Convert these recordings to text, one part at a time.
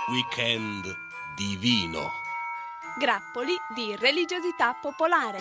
Weekend divino. Grappoli di religiosità popolare.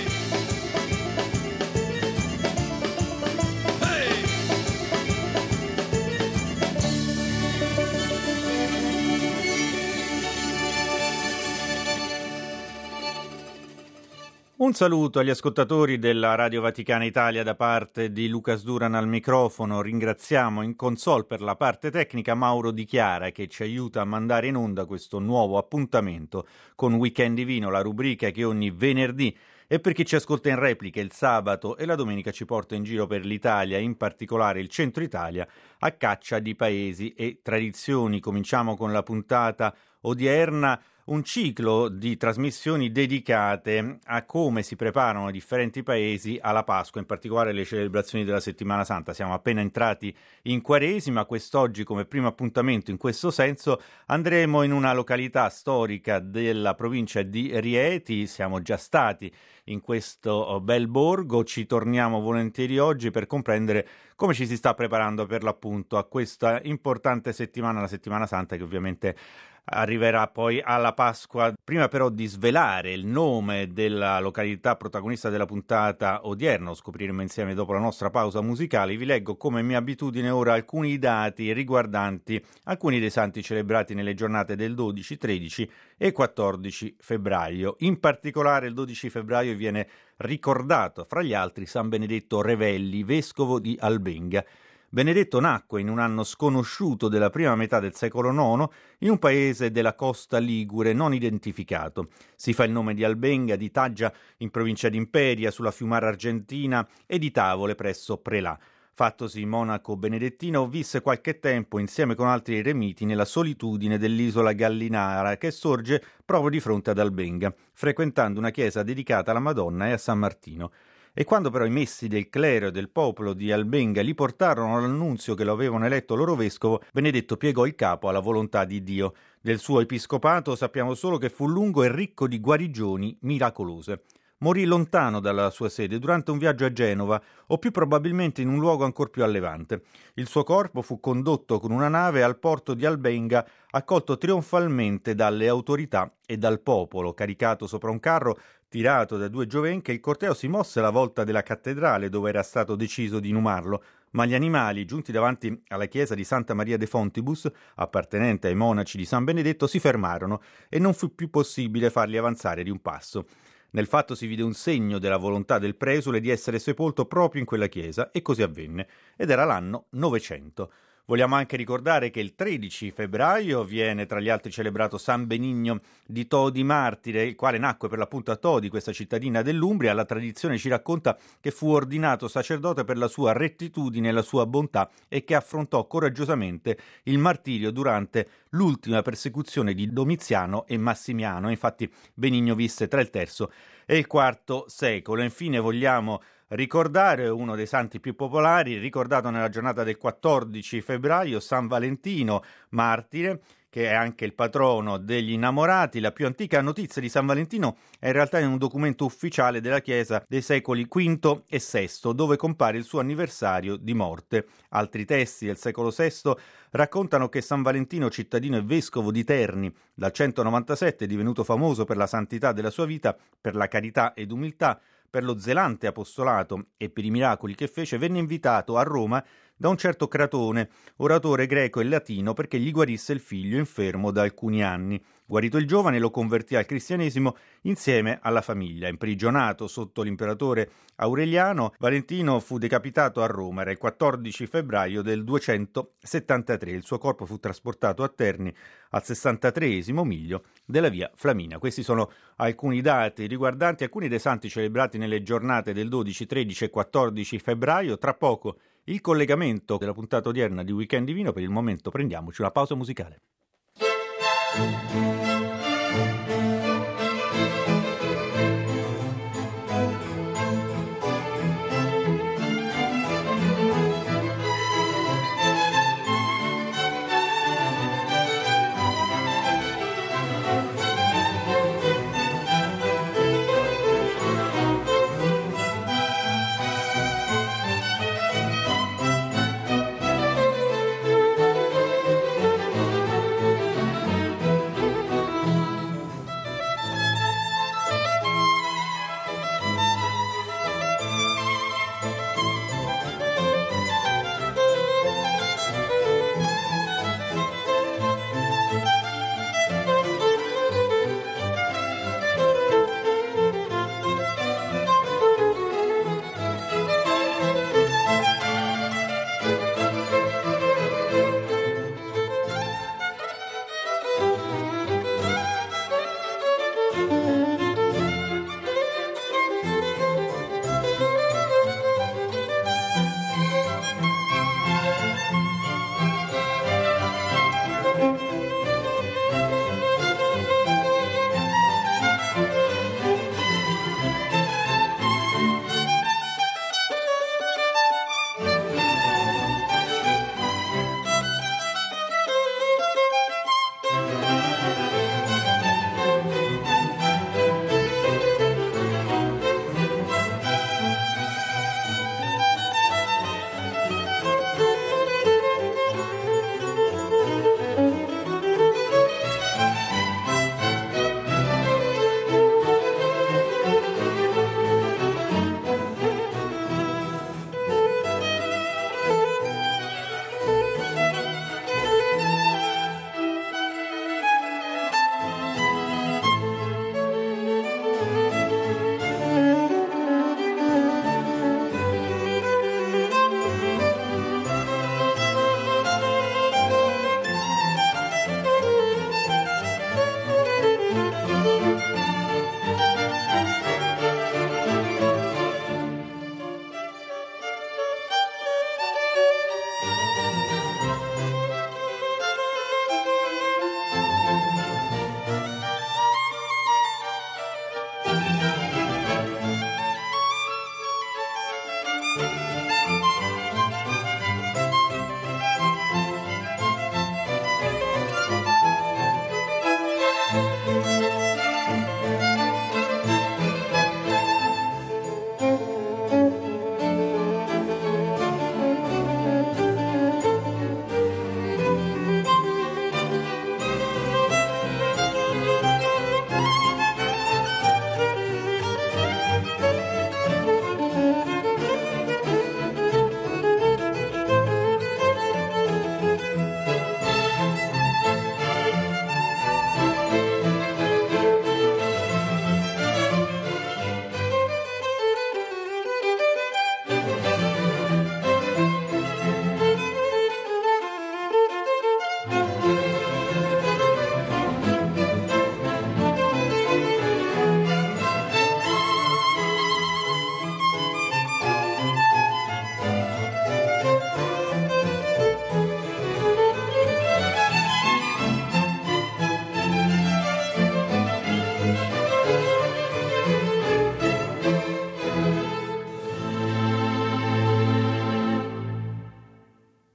Un saluto agli ascoltatori della Radio Vaticana Italia da parte di Lucas Duran al microfono. Ringraziamo in console per la parte tecnica Mauro Di Chiara che ci aiuta a mandare in onda questo nuovo appuntamento con Weekend Divino, la rubrica che ogni venerdì e per chi ci ascolta in replica il sabato e la domenica ci porta in giro per l'Italia, in particolare il centro Italia, a caccia di paesi e tradizioni. Cominciamo con la puntata odierna. Un ciclo di trasmissioni dedicate a come si preparano i differenti paesi alla Pasqua, in particolare le celebrazioni della Settimana Santa. Siamo appena entrati in Quaresima, quest'oggi come primo appuntamento in questo senso andremo in una località storica della provincia di Rieti. Siamo già stati in questo bel borgo, ci torniamo volentieri oggi per comprendere come ci si sta preparando per l'appunto a questa importante settimana, la Settimana Santa, che ovviamente arriverà poi alla Pasqua. Prima però di svelare il nome della località protagonista della puntata odierna, lo scopriremo insieme dopo la nostra pausa musicale, vi leggo come mia abitudine ora alcuni dati riguardanti alcuni dei santi celebrati nelle giornate del 12, 13 e 14 febbraio. In particolare il 12 febbraio viene ricordato fra gli altri San Benedetto Revelli, vescovo di Albenga. Benedetto nacque in un anno sconosciuto della prima metà del secolo IX in un paese della costa ligure non identificato. Si fa il nome di Albenga, di Taggia in provincia di Imperia, sulla Fiumara Argentina, e di Tavole presso Prelà. Fattosi monaco benedettino, visse qualche tempo insieme con altri eremiti nella solitudine dell'isola Gallinara che sorge proprio di fronte ad Albenga, frequentando una chiesa dedicata alla Madonna e a San Martino. E quando però i messi del clero e del popolo di Albenga gli portarono l'annunzio che lo avevano eletto loro vescovo, Benedetto piegò il capo alla volontà di Dio. Del suo episcopato sappiamo solo che fu lungo e ricco di guarigioni miracolose. Morì lontano dalla sua sede durante un viaggio a Genova, o più probabilmente in un luogo ancor più a levante. Il suo corpo fu condotto con una nave al porto di Albenga, accolto trionfalmente dalle autorità e dal popolo. Caricato sopra un carro tirato da due giovenche, il corteo si mosse alla volta della cattedrale dove era stato deciso di inumarlo, ma gli animali, giunti davanti alla chiesa di Santa Maria de Fontibus, appartenente ai monaci di San Benedetto, si fermarono e non fu più possibile farli avanzare di un passo. Nel fatto si vide un segno della volontà del presule di essere sepolto proprio in quella chiesa, e così avvenne, ed era l'anno 900. Vogliamo anche ricordare che il 13 febbraio viene tra gli altri celebrato San Benigno di Todi Martire, il quale nacque per l'appunto a Todi, questa cittadina dell'Umbria. La tradizione ci racconta che fu ordinato sacerdote per la sua rettitudine e la sua bontà e che affrontò coraggiosamente il martirio durante l'ultima persecuzione di Domiziano e Massimiano. Infatti Benigno visse tra il III e il IV secolo. Infine vogliamo ricordare uno dei santi più popolari, ricordato nella giornata del 14 febbraio, San Valentino, martire, che è anche il patrono degli innamorati. La più antica notizia di San Valentino è in realtà in un documento ufficiale della Chiesa dei secoli V e VI, dove compare il suo anniversario di morte. Altri testi del secolo VI raccontano che San Valentino, cittadino e vescovo di Terni, dal 197 è divenuto famoso per la santità della sua vita, per la carità ed umiltà, per lo zelante apostolato e per i miracoli che fece, venne invitato a Roma da un certo Cratone, oratore greco e latino, perché gli guarisse il figlio infermo da alcuni anni. Guarito il giovane, lo convertì al cristianesimo insieme alla famiglia. Imprigionato sotto l'imperatore Aureliano, Valentino fu decapitato a Roma. Era il 14 febbraio del 273. Il suo corpo fu trasportato a Terni, al 63esimo miglio della via Flaminia. Questi sono alcuni dati riguardanti alcuni dei santi celebrati nelle giornate del 12, 13 e 14 febbraio. Tra poco il collegamento della puntata odierna di Weekend Divino. Per il momento prendiamoci una pausa musicale.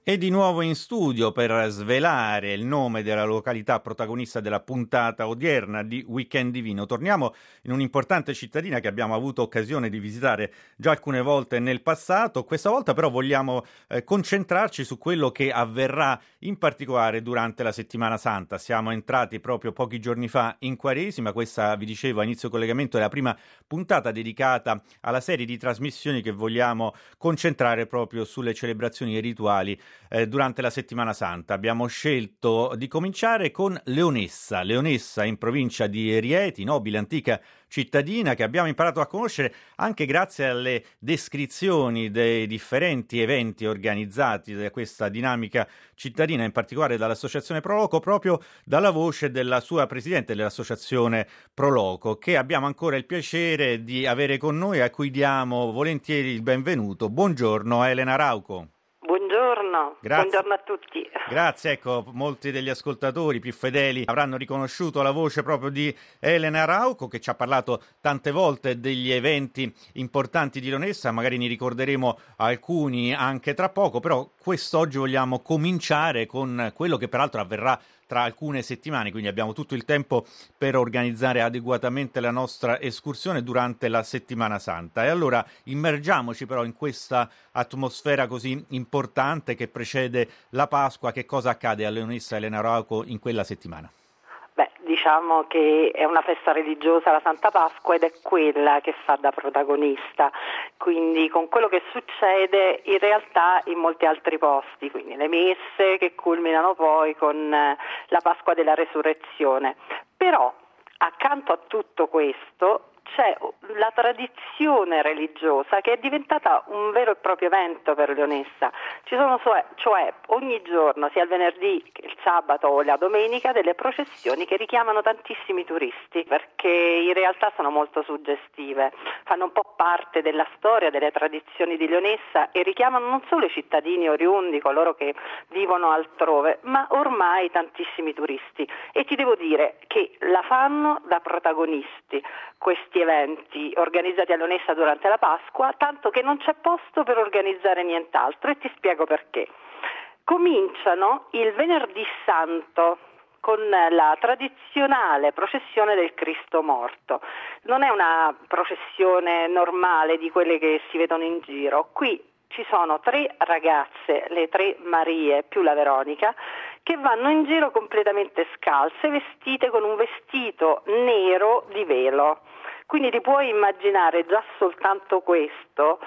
E di nuovo in studio per svelare il nome della località protagonista della puntata odierna di Weekend Divino. Torniamo in un'importante cittadina che abbiamo avuto occasione di visitare già alcune volte nel passato. Questa volta però vogliamo concentrarci su quello che avverrà in particolare durante la Settimana Santa. Siamo entrati proprio pochi giorni fa in Quaresima. Questa, vi dicevo a inizio collegamento, è la prima puntata dedicata alla serie di trasmissioni che vogliamo concentrare proprio sulle celebrazioni e rituali durante la Settimana Santa. Abbiamo scelto di cominciare con Leonessa in provincia di Rieti, nobile antica cittadina che abbiamo imparato a conoscere anche grazie alle descrizioni dei differenti eventi organizzati da questa dinamica cittadina, in particolare dall'associazione Proloco, proprio dalla voce della sua presidente dell'associazione Proloco, che abbiamo ancora il piacere di avere con noi, a cui diamo volentieri il benvenuto. Buongiorno Elena Rauco. Buongiorno, buongiorno a tutti. Grazie, ecco, molti degli ascoltatori più fedeli avranno riconosciuto la voce proprio di Elena Rauco, che ci ha parlato tante volte degli eventi importanti di Leonessa, magari ne ricorderemo alcuni anche tra poco, però quest'oggi vogliamo cominciare con quello che peraltro avverrà tra alcune settimane, quindi abbiamo tutto il tempo per organizzare adeguatamente la nostra escursione durante la Settimana Santa. E allora immergiamoci però in questa atmosfera così importante che precede la Pasqua. Che cosa accade a Leonessa e Elena Rauco in quella settimana? Diciamo che è una festa religiosa la Santa Pasqua ed è quella che fa da protagonista, quindi con quello che succede in realtà in molti altri posti, quindi le messe che culminano poi con la Pasqua della Resurrezione. Però accanto a tutto questo c'è la tradizione religiosa che è diventata un vero e proprio evento per Leonessa. Ci sono cioè ogni giorno, sia il venerdì che il sabato o la domenica, delle processioni che richiamano tantissimi turisti, perché in realtà sono molto suggestive, fanno un po' parte della storia, delle tradizioni di Leonessa e richiamano non solo i cittadini oriundi, coloro che vivono altrove, ma ormai tantissimi turisti. E ti devo dire che la fanno da protagonisti questi eventi organizzati a Leonessa durante la Pasqua, tanto che non c'è posto per organizzare nient'altro, e ti spiego perché. Cominciano il venerdì santo con la tradizionale processione del Cristo morto. Non è una processione normale di quelle che si vedono in giro. Qui ci sono 3 ragazze, le 3 Marie più la Veronica, che vanno in giro completamente scalze, vestite con un vestito nero di velo. Quindi ti puoi immaginare già soltanto questo,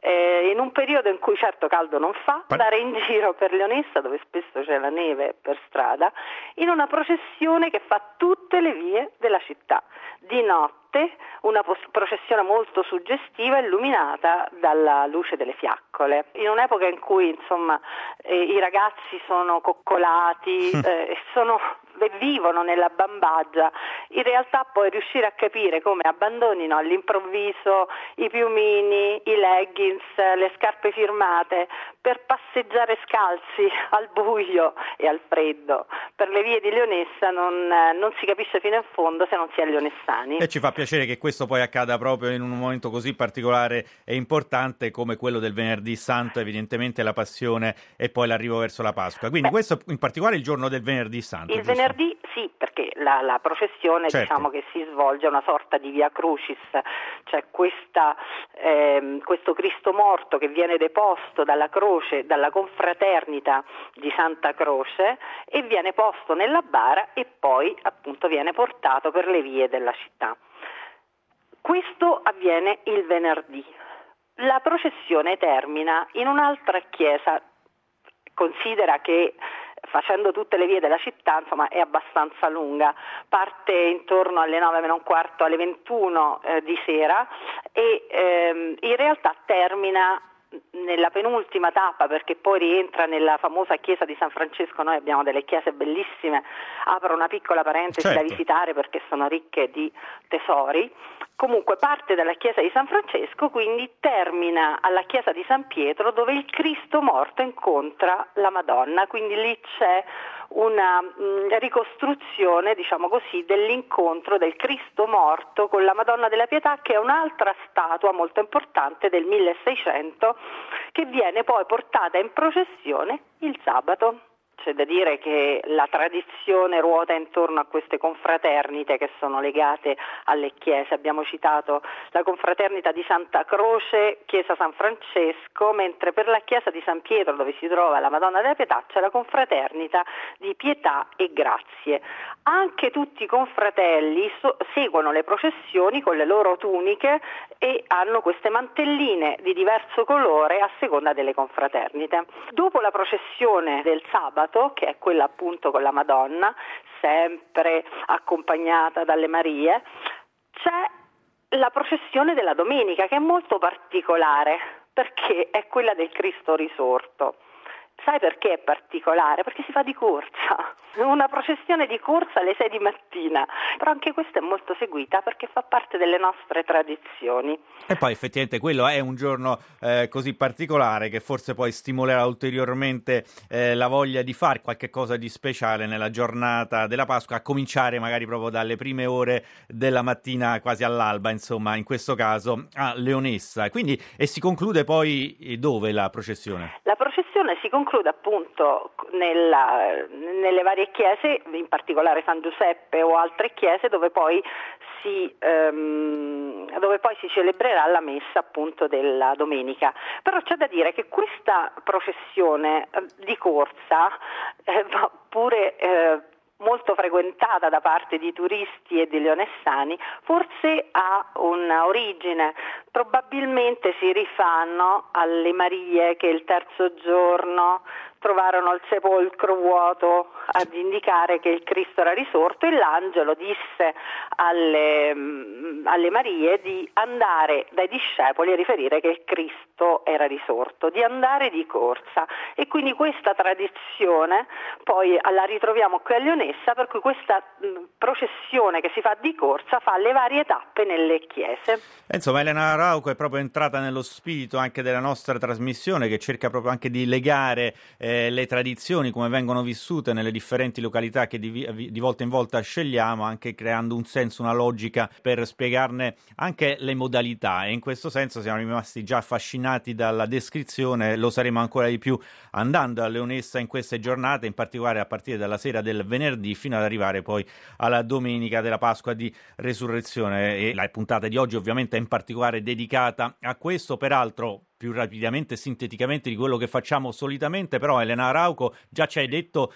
in un periodo in cui certo caldo non fa, andare in giro per Leonessa, dove spesso c'è la neve per strada, in una processione che fa tutte le vie della città. Di notte una processione molto suggestiva, illuminata dalla luce delle fiaccole. In un'epoca in cui insomma i ragazzi sono coccolati, vivono nella bambagia, in realtà puoi riuscire a capire come abbandonino all'improvviso i piumini, i leggings, le scarpe firmate per passeggiare scalzi al buio e al freddo. Per le vie di Leonessa non si capisce fino in fondo se non si è leonessani. E ci fa piacere che questo poi accada proprio in un momento così particolare e importante come quello del Venerdì Santo, evidentemente la Passione e poi l'arrivo verso la Pasqua. Quindi questo in particolare è il giorno del Venerdì Santo. Il venerdì sì, perché la processione diciamo che si svolge una sorta di via crucis, cioè questo Cristo morto che viene deposto dalla croce, dalla confraternita di Santa Croce, e viene posto nella bara e poi appunto viene portato per le vie della città. Questo avviene il venerdì. La processione termina in un'altra chiesa. Considera che facendo tutte le vie della città, insomma, è abbastanza lunga, parte intorno alle 9 meno un quarto, alle 21 di sera e in realtà termina nella penultima tappa, perché poi rientra nella famosa chiesa di San Francesco. Noi abbiamo delle chiese bellissime, apro una piccola parentesi, da visitare perché sono ricche di tesori. Comunque parte dalla chiesa di San Francesco, quindi termina alla chiesa di San Pietro, dove il Cristo morto incontra la Madonna, quindi lì c'è una ricostruzione, diciamo così, dell'incontro del Cristo morto con la Madonna della Pietà, che è un'altra statua molto importante del 1600 che viene poi portata in processione il sabato. C'è da dire che la tradizione ruota intorno a queste confraternite che sono legate alle chiese. Abbiamo citato la confraternita di Santa Croce, Chiesa San Francesco, mentre per la Chiesa di San Pietro, dove si trova la Madonna della Pietà, c'è la confraternita di Pietà e Grazie. Anche tutti i confratelli seguono le processioni con le loro tuniche e hanno queste mantelline di diverso colore a seconda delle confraternite. Dopo la processione del sabato, che è quella appunto con la Madonna, sempre accompagnata dalle Marie, c'è la processione della domenica, che è molto particolare perché è quella del Cristo risorto. Sai perché è particolare? Perché si fa di corsa, una processione di corsa alle 6 di mattina, però anche questa è molto seguita perché fa parte delle nostre tradizioni. E poi effettivamente quello è un giorno così particolare che forse poi stimolerà ulteriormente la voglia di fare qualche cosa di speciale nella giornata della Pasqua, a cominciare magari proprio dalle prime ore della mattina, quasi all'alba, insomma, in questo caso a Leonessa. Quindi, e si conclude poi dove la processione? La processione si conclude appunto nelle varie chiese, in particolare San Giuseppe o altre chiese dove poi si celebrerà la messa appunto della domenica. Però c'è da dire che questa processione di corsa va pure molto frequentata da parte di turisti e di leonessani, forse ha un'origine, probabilmente si rifanno alle Marie che il terzo giorno trovarono il sepolcro vuoto ad indicare che il Cristo era risorto, e l'angelo disse alle Marie di andare dai discepoli a riferire che il Cristo era risorto, di andare di corsa, e quindi questa tradizione poi la ritroviamo qui a Leonessa, per cui questa processione che si fa di corsa fa le varie tappe nelle chiese. Insomma, Elena Rauco è proprio entrata nello spirito anche della nostra trasmissione, che cerca proprio anche di legare le tradizioni, come vengono vissute nelle differenti località che di volta in volta scegliamo, anche creando un senso, una logica per spiegarne anche le modalità, e in questo senso siamo rimasti già affascinati dalla descrizione, lo saremo ancora di più andando a Leonessa in queste giornate, in particolare a partire dalla sera del venerdì fino ad arrivare poi alla domenica della Pasqua di Resurrezione, e la puntata di oggi ovviamente è in particolare dedicata a questo. Peraltro, più rapidamente e sinteticamente di quello che facciamo solitamente, però Elena Rauco, già ci hai detto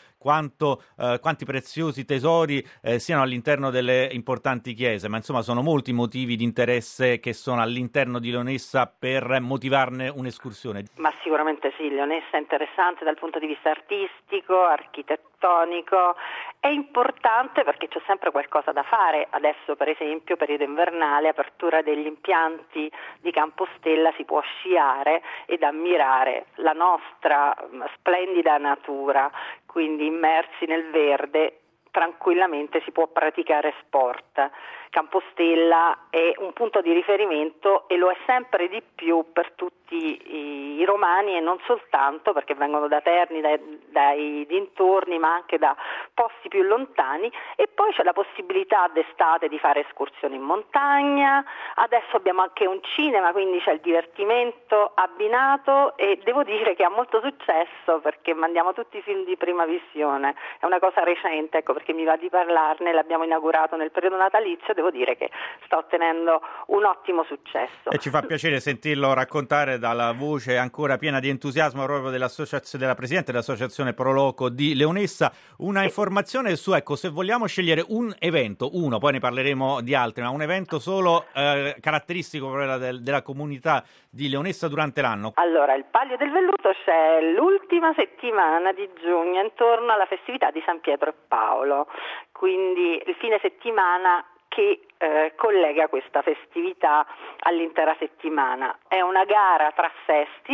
quanti preziosi tesori siano all'interno delle importanti chiese, ma insomma sono molti motivi di interesse che sono all'interno di Leonessa per motivarne un'escursione. Ma sicuramente sì, Leonessa è interessante dal punto di vista artistico, architettonico, è importante perché c'è sempre qualcosa da fare. Adesso per esempio periodo invernale, apertura degli impianti di Campostella, si può sciare ed ammirare la nostra splendida natura, quindi immersi nel verde tranquillamente si può praticare sport. Campostella è un punto di riferimento e lo è sempre di più per tutti i romani, e non soltanto, perché vengono da Terni, dai dintorni, ma anche da posti più lontani. E poi c'è la possibilità d'estate di fare escursioni in montagna, adesso abbiamo anche un cinema, quindi c'è il divertimento abbinato, e devo dire che ha molto successo perché mandiamo tutti i film di prima visione, è una cosa recente, ecco perché mi va di parlarne, l'abbiamo inaugurato nel periodo natalizio, devo dire che sta ottenendo un ottimo successo. E ci fa piacere sentirlo raccontare dalla voce ancora piena di entusiasmo proprio della Presidente dell'Associazione Pro Loco di Leonessa. Una informazione su, ecco, se vogliamo scegliere un evento, poi ne parleremo di altri, ma un evento solo caratteristico della comunità di Leonessa durante l'anno. Allora, il Palio del Velluto c'è l'ultima settimana di giugno, intorno alla festività di San Pietro e Paolo, quindi il fine settimana che collega questa festività all'intera settimana. È una gara tra sesti,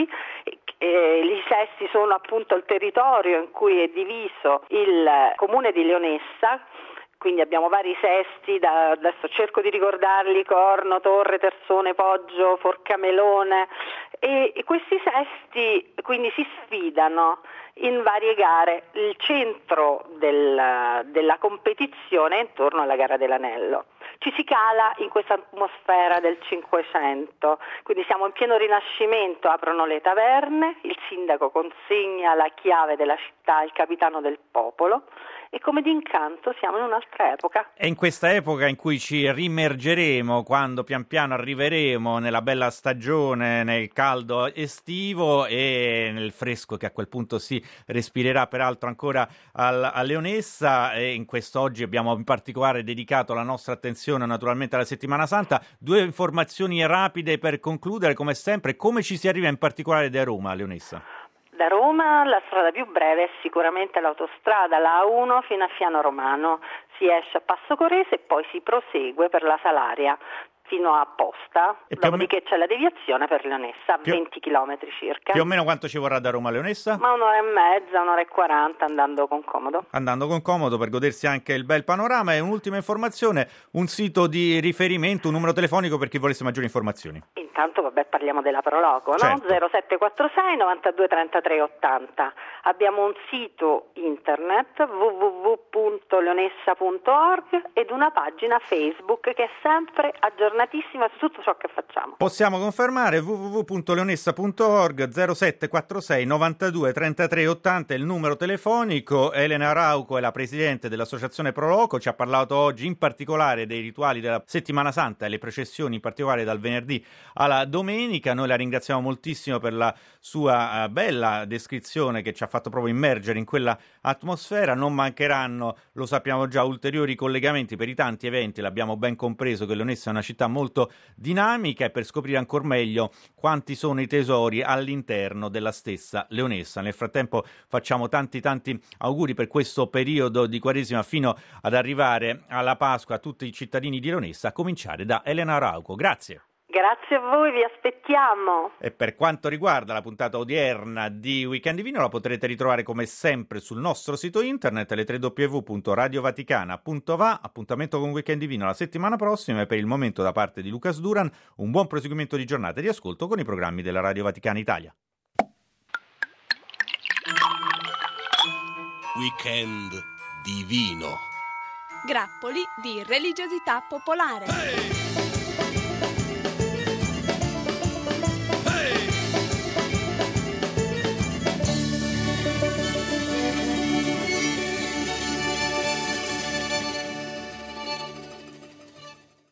i sesti sono appunto il territorio in cui è diviso il comune di Leonessa, quindi abbiamo vari sesti, adesso cerco di ricordarli: Corno, Torre, Tersone, Poggio, Forcamelone, e questi sesti quindi si sfidano in varie gare. Il centro della competizione è intorno alla gara dell'Anello. Ci si cala in questa atmosfera del Cinquecento, quindi siamo in pieno Rinascimento, aprono le taverne, il sindaco consegna la chiave della città al capitano del popolo e come d'incanto siamo in un'altra epoca. È in questa epoca in cui ci rimergeremo, quando pian piano arriveremo nella bella stagione, nel caldo estivo e nel fresco che a quel punto si respirerà peraltro ancora a Leonessa. E in quest'oggi abbiamo in particolare dedicato la nostra attenzione naturalmente alla Settimana Santa. 2 informazioni rapide per concludere, come sempre: come ci si arriva in particolare da Roma a Leonessa? Da Roma la strada più breve è sicuramente l'autostrada, la A1 fino a Fiano Romano, si esce a Passo Corese e poi si prosegue per la Salaria fino a Posta, dopodiché c'è la deviazione per Leonessa, 20 km circa. Più o meno quanto ci vorrà da Roma a Leonessa? Ma 1 ora e mezza, 1 ora e 40 andando con comodo. Andando con comodo per godersi anche il bel panorama. E un'ultima informazione: un sito di riferimento, un numero telefonico per chi volesse maggiori informazioni. Intanto parliamo della Proloco, no? Certo. 0746 92 33 80. Abbiamo un sito internet www.leonessa.org ed una pagina Facebook che è sempre aggiornatissima su tutto ciò che facciamo. Possiamo confermare: www.leonessa.org, 0746 92 33 80 è il numero telefonico. Elena Rauco è la presidente dell'associazione Proloco, ci ha parlato oggi in particolare dei rituali della Settimana Santa e le processioni in particolare dal venerdì alla domenica. Noi la ringraziamo moltissimo per la sua bella descrizione che ci ha fatto proprio immergere in quella atmosfera. Non mancheranno, lo sappiamo già, ulteriori collegamenti per i tanti eventi. L'abbiamo ben compreso che Leonessa è una città molto dinamica, e per scoprire ancora meglio quanti sono i tesori all'interno della stessa Leonessa. Nel frattempo facciamo tanti auguri per questo periodo di Quaresima fino ad arrivare alla Pasqua a tutti i cittadini di Leonessa, a cominciare da Elena Rauco. Grazie. Grazie a voi, vi aspettiamo. E per quanto riguarda la puntata odierna di Weekend Divino, la potrete ritrovare come sempre sul nostro sito internet, le www.radiovaticana.va. Appuntamento con Weekend Divino la settimana prossima, e per il momento da parte di Lucas Duran un buon proseguimento di giornata e di ascolto con i programmi della Radio Vaticana Italia. Weekend Divino. Grappoli di religiosità popolare.